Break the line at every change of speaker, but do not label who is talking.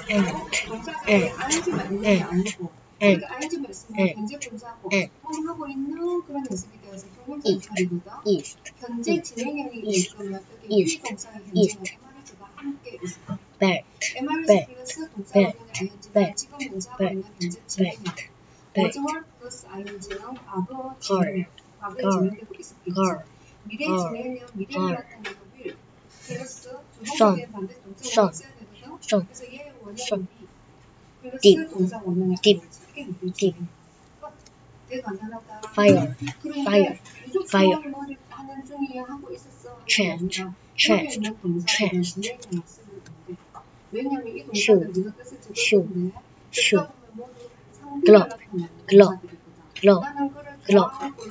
동사가 ing만 있는 게 아니고 그러니까 ing만 있으면 현재 분사고 통하고 있는 그런 연습이 되어서 경험자의 차례거든. 현재 진행형이 있으면 여기 비동사의 현재는 MRS가 함께 있어. MRS 플러스 동사 원형의 ing는 지금 문제하고 있는 현재 진행형. was 플러스 ing는 과거 진행형. 과거에 진행되고 있었겠지. 미래 진행형, 미래를 나타내는 will 플러스 주동사의 반대 동사 원형이 써야 되거든. 그래서 얘의 원형이 플러스 동사 원형의 ing. 되게 간단하다. 그런데 무조건 뭐를 하는 중이야 하고 있었어. 여기 있는 동사들은 진행형을 쓰면 안 돼. 왜냐면 이 동사들 네가 뜻을 적었는데 듣다 보면 모두 상대가 나타나는 동사들이거든. 나는 그를 좋아하고